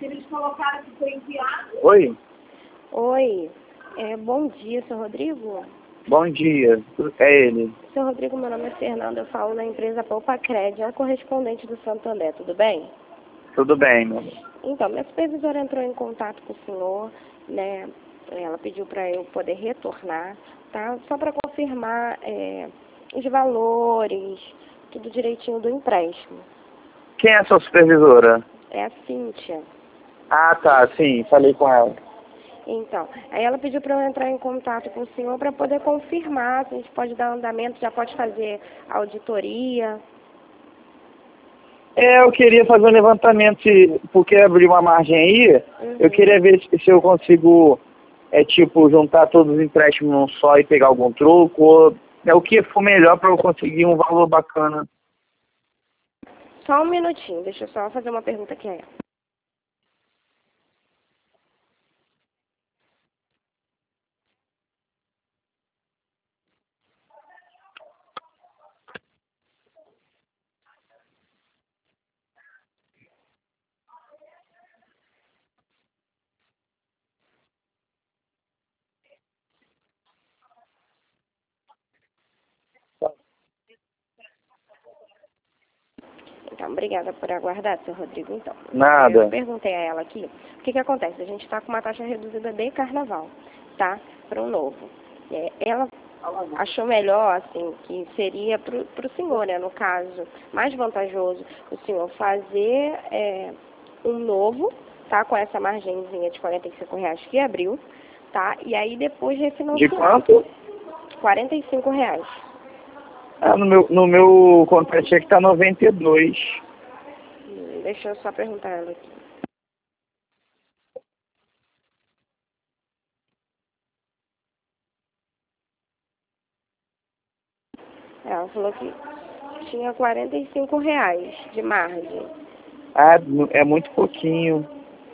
Oi, Oi, bom dia, seu Rodrigo. bom dia. É ele. Seu Rodrigo, meu nome é Fernanda, eu falo da empresa Poupa Cred, é a correspondente do Santo André, tudo bem? Tudo bem, meu amor. Então, minha supervisora entrou em contato com o senhor, né? Ela pediu para eu poder retornar, tá? Só para confirmar os valores, tudo direitinho do empréstimo. Quem é a sua supervisora? É a Cíntia. Ah, tá, sim, falei com ela. Então, aí ela pediu para eu entrar em contato com o senhor para poder confirmar se a gente pode dar andamento, já pode fazer auditoria. Eu queria fazer um levantamento, porque abrir uma margem aí, eu Uhum. queria ver se eu consigo, juntar todos os empréstimos num só e pegar algum troco, ou o que for melhor para eu conseguir um valor bacana. Só um minutinho, deixa eu só fazer uma pergunta aqui a ela. Então, obrigada por aguardar, seu Rodrigo. Então, Nada. eu perguntei a ela aqui, o que acontece? A gente está com uma taxa reduzida de carnaval, tá? Para o novo. Ela achou melhor, assim, que seria para o senhor, né? No caso, mais vantajoso o senhor fazer um novo, tá? Com essa margenzinha de R$ 45 que abriu, tá? E aí depois refinanciar. De quanto? R$ 45. Ah, no meu contra-cheque tá 92. Deixa eu só perguntar ela aqui. Ela falou que tinha R$ 45 de margem. Ah, é muito pouquinho.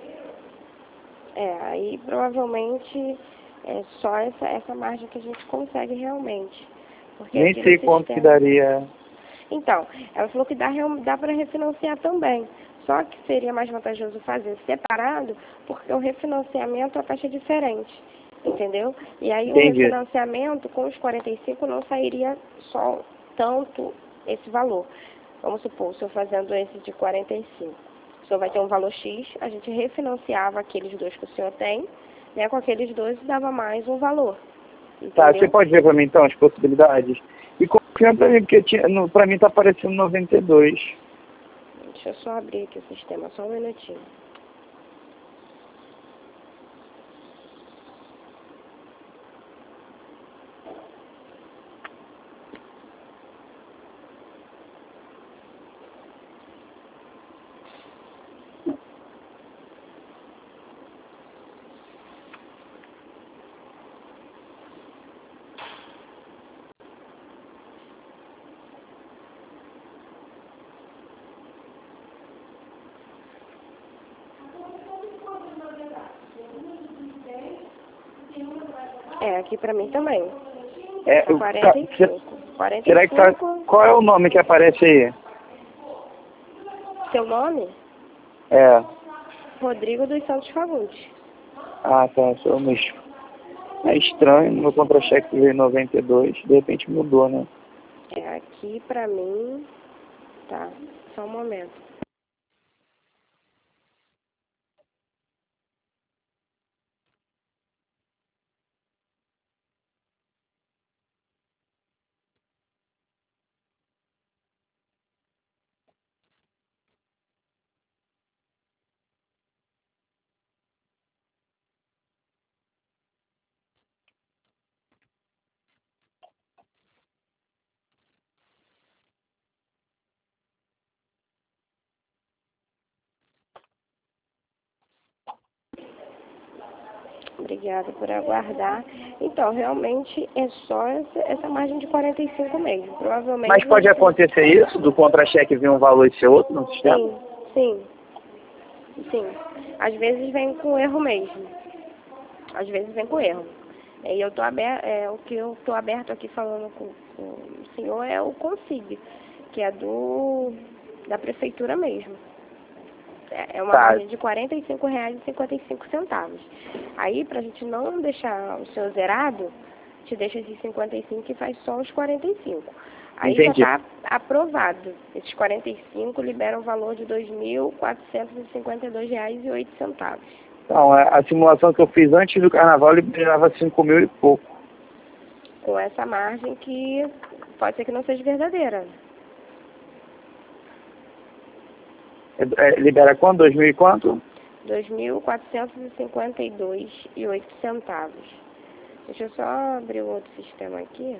Aí provavelmente é só essa margem que a gente consegue realmente. Porque Nem aqui no sei quanto que sistema. daria. Então, ela falou que dá para refinanciar também. Só que seria mais vantajoso fazer separado, porque o refinanciamento a taxa é diferente. Entendeu? E aí o Entendi. refinanciamento com os 45 não sairia só tanto esse valor. Vamos supor, o senhor fazendo esse de 45. O senhor vai ter um valor X, a gente refinanciava aqueles dois que o senhor tem, né? Com aqueles dois dava mais um valor. Tá, Entendeu? você pode ver pra mim então as possibilidades? E confirma pra mim, porque pra mim tá aparecendo 92. Deixa eu só abrir aqui o sistema, só um minutinho. Aqui pra mim também. Tá 45. 45. Será que tá. Qual é o nome que aparece aí? Seu nome? É. Rodrigo dos Santos Fagundes. Ah, tá, sou eu mesmo. É estranho, no meu contra-cheque veio 92, de repente mudou, né? Aqui pra mim. Tá, só um momento. Obrigada por aguardar. Então, realmente é só essa margem de 45 mesmo. Provavelmente. Mas pode acontecer isso, do contra-cheque vir um valor e ser outro no sistema? Sim. Às vezes vem com erro mesmo. Às vezes vem com erro. E eu tô aberto, o que eu tô aberto aqui falando com o senhor é o Consig, que é da prefeitura mesmo. É uma Tá. margem de R$ 45,55. Aí, pra gente não deixar o seu zerado, te deixa esses 55 e faz só os 45. Aí Entendi. já está aprovado. Esses 45 liberam o valor de R$ 2.452,08. Então, a simulação que eu fiz antes do carnaval liberava 5 mil e pouco. Com essa margem que pode ser que não seja verdadeira. Libera quanto? 2 mil e quanto? R$ 2.452,08. Deixa eu só abrir o outro sistema aqui.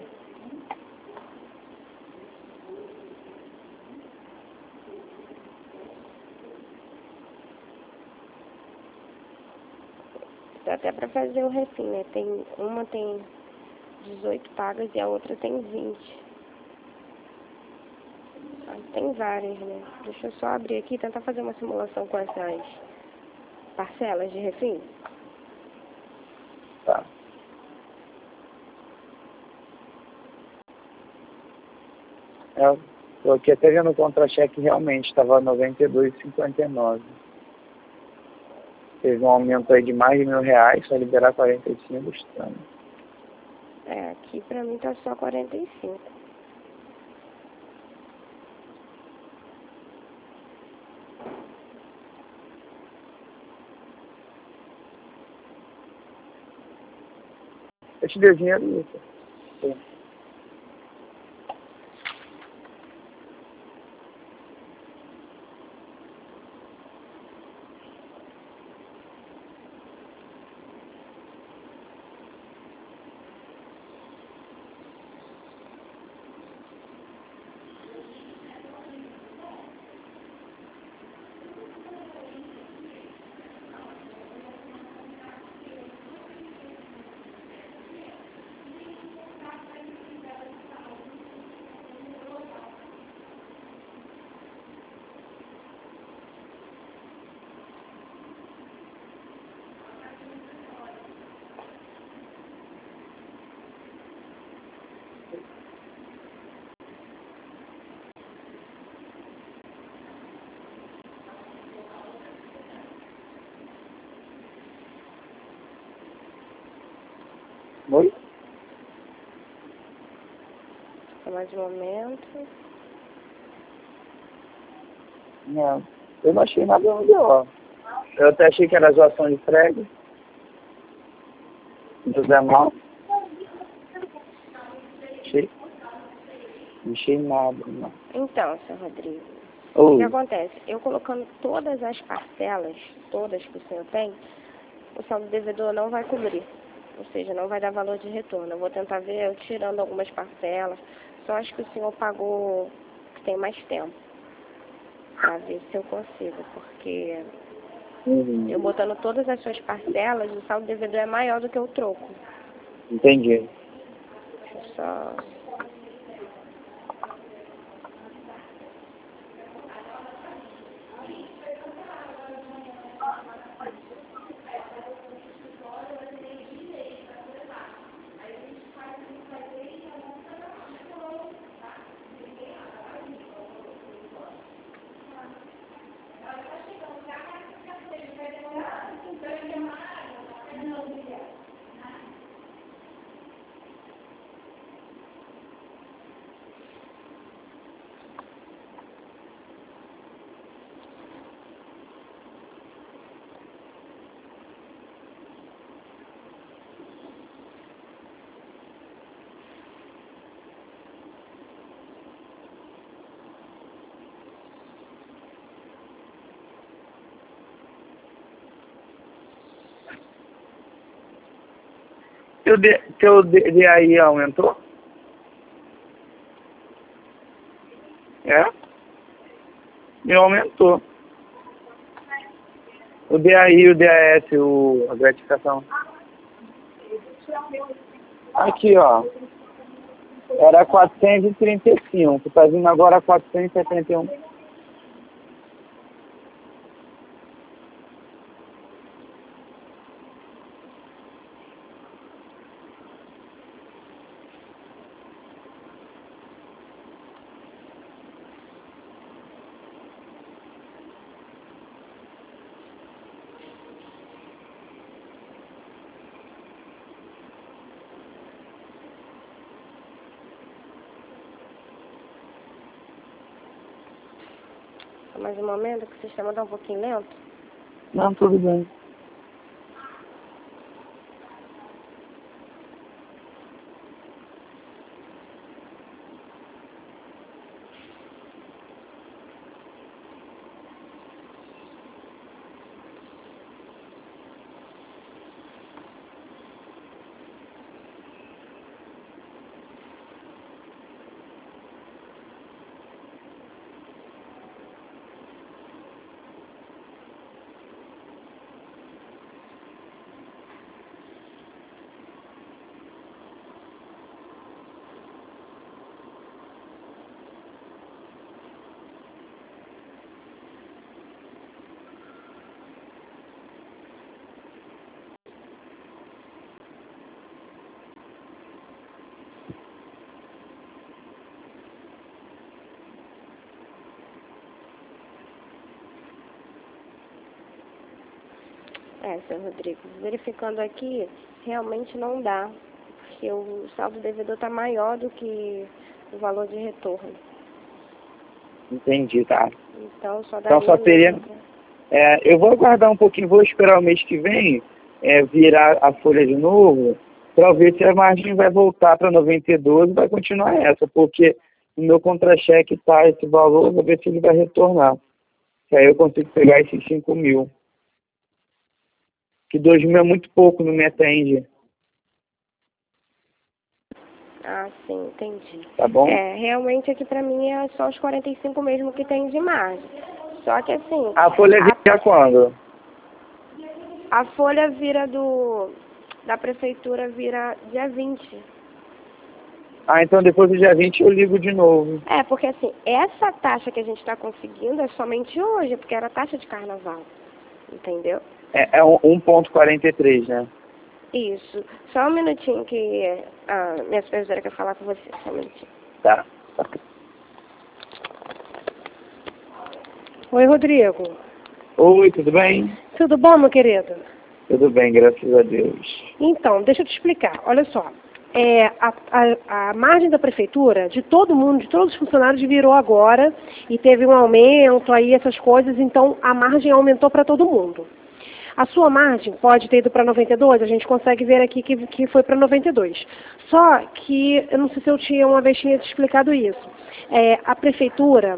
Dá até para fazer o refim, né? Uma tem 18 pagas e a outra tem 20. Tem várias, né? Deixa eu só abrir aqui e tentar fazer uma simulação com essas parcelas de refim. Tá. Estou aqui até vendo o contra-cheque, realmente estava 92,59. Teve um aumento aí de mais de R$ 1.000, só liberar 45, estranho. Aqui pra mim tá só 45. Eu te dei dinheiro, Lucas. Sim. Oi? Mais um momento. Não. Eu não achei nada no BO. Eu até achei que era zoação de frega. Do Zé Mal. Não achei nada, não. Então, seu Rodrigo, o Oi. que acontece? Eu colocando todas as parcelas, todas que o senhor tem, o saldo devedor não vai cobrir. Ou seja, não vai dar valor de retorno. Eu vou tentar ver eu tirando algumas parcelas. Só acho que o senhor pagou que tem mais tempo. Pra ver se eu consigo. Porque eu botando todas as suas parcelas, o saldo devedor é maior do que o troco. Entendi. Deixa eu só... Teu DAI aumentou? É? Meu aumentou. O DAI e o DAS, a gratificação. Aqui, ó. Era 435, tá vindo agora 471. só mais um momento, que o sistema está um pouquinho lento. Não, tudo bem. Seu Rodrigo, verificando aqui, realmente não dá, porque o saldo devedor está maior do que o valor de retorno. Entendi, tá. Então só Então só teria... eu vou aguardar um pouquinho, vou esperar o mês que vem, virar a folha de novo, para ver se a margem vai voltar para 92 e vai continuar essa, porque no meu contra-cheque está esse valor, vou ver se ele vai retornar. Que aí eu consigo pegar esses 5 mil. Que 2 mil é muito pouco, não me atende. Ah, sim, entendi. Tá bom? Realmente aqui pra mim é só os 45 mesmo que tem de margem. Só que assim... A folha vira quando? A folha vira da prefeitura vira dia 20. Ah, então depois do dia 20 eu ligo de novo. Porque assim, essa taxa que a gente está conseguindo é somente hoje, porque era taxa de carnaval. Entendeu? É 1,43, né? Isso. Só um minutinho que a minha supervisora quer falar com você. Só um minutinho. Tá. Oi, Rodrigo. Oi, tudo bem? Tudo bom, meu querido? Tudo bem, graças a Deus. Então, deixa eu te explicar. Olha só. A margem da prefeitura, de todo mundo, de todos os funcionários, virou agora e teve um aumento aí, essas coisas, então a margem aumentou para todo mundo. A sua margem pode ter ido para 92, a gente consegue ver aqui que foi para 92. Só que, eu não sei se eu tinha uma vez tinha te explicado isso. A prefeitura,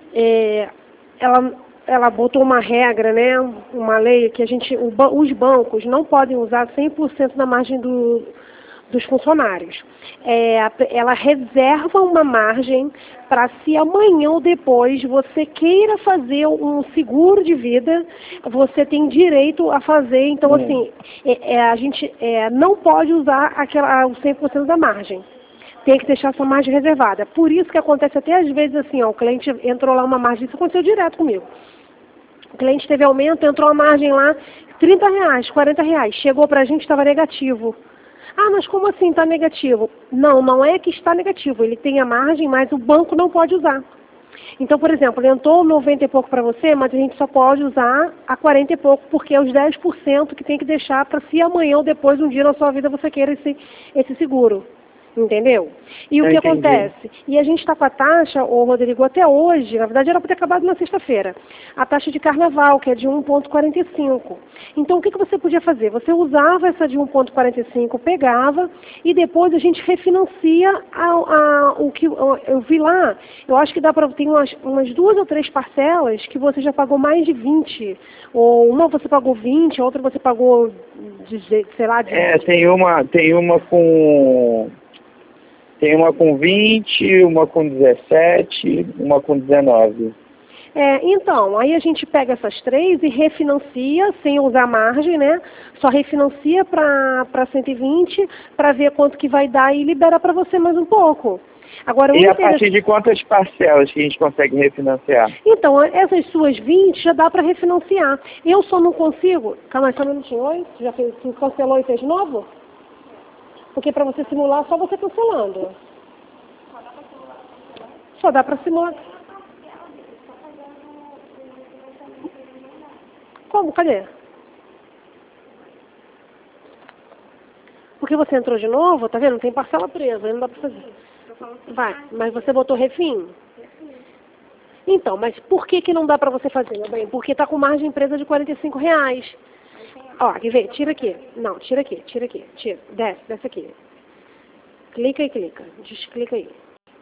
ela botou uma regra, né, uma lei que os bancos não podem usar 100% da margem dos funcionários. Ela reserva uma margem para se amanhã ou depois você queira fazer um seguro de vida, você tem direito a fazer. Então, assim, a gente não pode usar o 100% da margem. Tem que deixar essa margem reservada. Por isso que acontece até às vezes assim, o cliente entrou lá uma margem, isso aconteceu direto comigo. O cliente teve aumento, entrou a margem lá, R$30, R$40. Chegou para a gente, estava negativo. Ah, mas como assim está negativo? Não, não é que está negativo. Ele tem a margem, mas o banco não pode usar. Então, por exemplo, ele entrou 90 e pouco para você, mas a gente só pode usar a 40 e pouco, porque é os 10% que tem que deixar para se amanhã ou depois, um dia na sua vida, você queira esse seguro. Entendeu? E o que acontece? E a gente está com a taxa, Rodrigo, até hoje, na verdade era para ter acabado na sexta-feira, a taxa de carnaval, que é de 1,45. Então, o que você podia fazer? Você usava essa de 1,45, pegava, e depois a gente refinancia o que eu vi lá. Eu acho que dá para ter umas 2 ou 3 parcelas que você já pagou mais de 20. Ou uma você pagou 20, a outra você pagou, sei lá... Tem uma com... Tem uma com 20, uma com 17, uma com 19. Então, aí a gente pega essas 3 e refinancia, sem usar margem, né? Só refinancia para 120, para ver quanto que vai dar e libera para você mais um pouco. Agora, e a partir de quantas parcelas que a gente consegue refinanciar? Então, essas suas 20 já dá para refinanciar. Eu só não consigo... Calma aí, só um minutinho. Oi? Já cancelou e fez de novo? Porque para você simular, só você cancelando. Só dá para simular. Como? Cadê? Porque você entrou de novo, tá vendo? Tem parcela presa, aí não dá para fazer. Vai, mas você botou refim? Então, mas por que não dá para você fazer, meu bem? Porque tá com margem empresa de R$ 45. Ó, quer ver? Tira aqui. Não, tira aqui, tira. Desce aqui. Clica e clica. Desclica aí.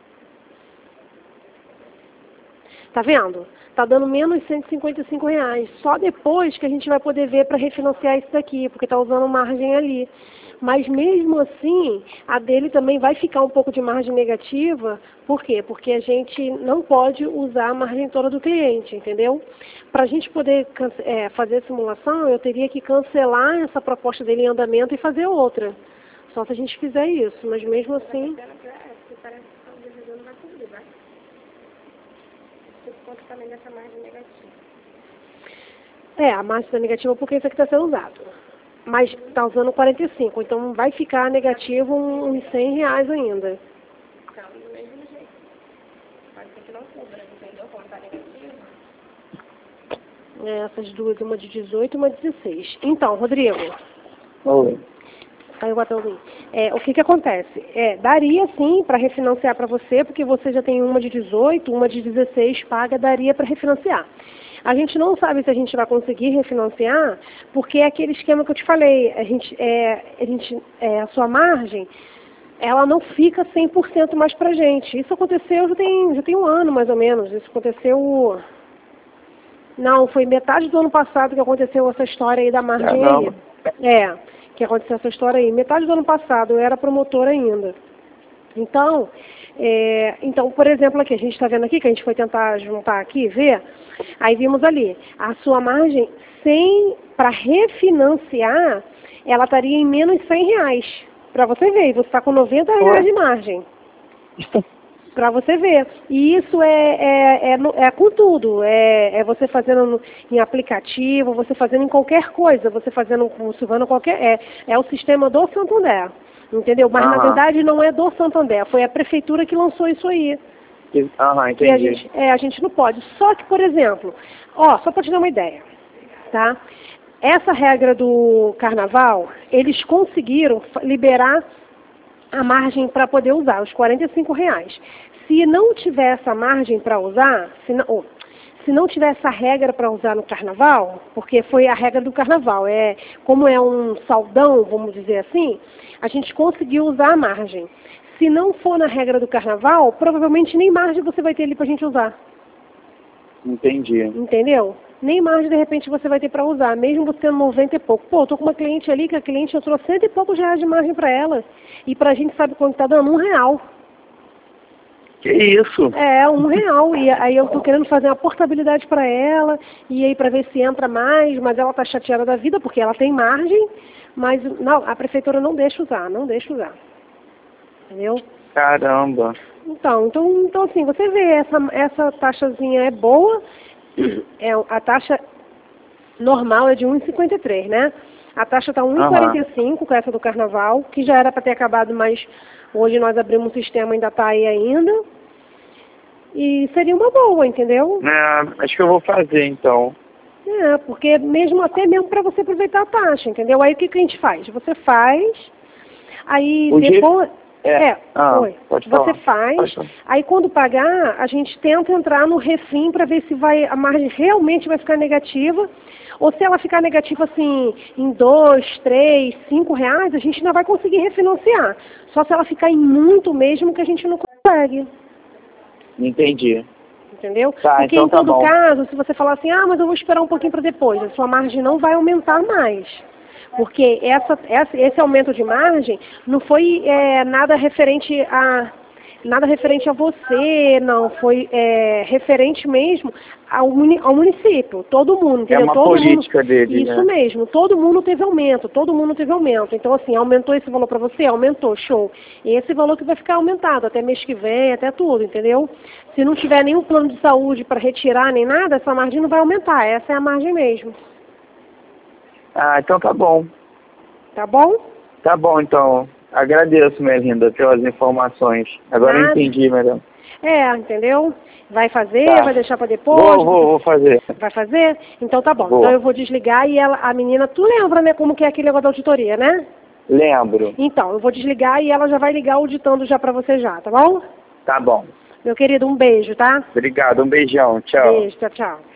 Tá vendo? Tá dando menos R$ 155. Só depois que a gente vai poder ver para refinanciar isso daqui, porque tá usando margem ali. Mas mesmo assim, a dele também vai ficar um pouco de margem negativa. Por quê? Porque a gente não pode usar a margem toda do cliente, entendeu? Para a gente poder fazer a simulação, eu teria que cancelar essa proposta dele em andamento e fazer outra. Só se a gente fizer isso, mas mesmo assim... Também dessa margem negativa. A margem está negativa porque isso aqui está sendo usado. Mas está usando 45, então vai ficar negativo uns R$ 100 ainda. Então, do mesmo jeito. Pode ser que não cubra, entendeu? Como está negativo. Essas duas, uma de 18 e uma de 16. Então, Rodrigo. Oi. Aí o botãozinho. O que acontece? Daria sim para refinanciar para você, porque você já tem uma de 18, uma de 16 paga, daria para refinanciar. A gente não sabe se a gente vai conseguir refinanciar, porque é aquele esquema que eu te falei, a sua margem, ela não fica 100% mais para a gente. Isso aconteceu já tem um ano mais ou menos. Isso aconteceu... Não, foi metade do ano passado que aconteceu essa história aí da margem aí. Que aconteceu essa história aí. Metade do ano passado, eu era promotora ainda. Então, por exemplo, aqui, a gente está vendo aqui, que a gente foi tentar juntar aqui, ver, aí vimos ali, a sua margem, para refinanciar, ela estaria em menos R$ 100, para você ver, e você está com R$ 90 de margem. Para você ver. E isso é com tudo. É você fazendo em aplicativo, você fazendo em qualquer coisa, você fazendo com o Silvano qualquer. É o sistema do Santander. Entendeu? Mas na verdade não é do Santander, foi a prefeitura que lançou isso aí. Entendi. E a gente não pode. Só que, por exemplo, só para te dar uma ideia, tá? Essa regra do carnaval, eles conseguiram liberar a margem para poder usar, os R$ 45. Se não tiver essa margem para usar, se não tiver essa regra para usar no carnaval, porque foi a regra do carnaval, como é um saldão, vamos dizer assim, a gente conseguiu usar a margem. Se não for na regra do carnaval, provavelmente nem margem você vai ter ali para a gente usar. Entendi. Entendeu? Nem margem, de repente, você vai ter para usar, mesmo você tendo 90 e pouco. Pô, eu tô com uma cliente ali, que a cliente entrou R$ 100 e poucos de margem para ela. E pra gente, sabe quanto tá dando? R$ 1. Que isso? R$ 1. E aí eu tô querendo fazer uma portabilidade para ela, e aí para ver se entra mais, mas ela tá chateada da vida, porque ela tem margem, mas não, a prefeitura não deixa usar. Entendeu? Caramba. Então assim, você vê, essa taxazinha é boa, a taxa normal é de 1,53, né? A taxa está 1,45 com essa do carnaval, que já era para ter acabado, mas hoje nós abrimos o sistema, ainda está aí ainda. E seria uma boa, entendeu? Acho que eu vou fazer então. Porque até mesmo para você aproveitar a taxa, entendeu? Aí o que a gente faz? Você faz, aí depois... Pode falar. Você faz, aí quando pagar, a gente tenta entrar no refim para ver se a margem realmente vai ficar negativa, ou se ela ficar negativa assim em R$ 2, 3, R$ 5, a gente ainda vai conseguir refinanciar. Só se ela ficar em muito mesmo que a gente não consegue. Entendi. Entendeu? Tá, porque então em todo tá bom. caso, se você falar assim, mas eu vou esperar um pouquinho para depois, a sua margem não vai aumentar mais. Porque esse aumento de margem não foi nada referente a você, não. Foi referente mesmo ao município. Todo mundo, entendeu? É uma todo política mundo, dele, isso né? mesmo. Todo mundo teve aumento. Então, assim, aumentou esse valor para você? Aumentou, show. E esse valor que vai ficar aumentado até mês que vem, até tudo, entendeu? Se não tiver nenhum plano de saúde para retirar nem nada, essa margem não vai aumentar. Essa é a margem mesmo. Então tá bom. Tá bom? Tá bom, então. Agradeço, minha linda, pelas informações. Agora eu entendi, melhor. Entendeu? Vai fazer, vai deixar para depois? Vou fazer. Vai fazer? Então tá bom. Vou. Então eu vou desligar e a menina, tu lembra, né, como que é aquele negócio da auditoria, né? Lembro. Então, eu vou desligar e ela já vai ligar auditando já para você já, tá bom? Tá bom. Meu querido, um beijo, tá? Obrigado, um beijão, tchau. Beijo, tchau, tchau.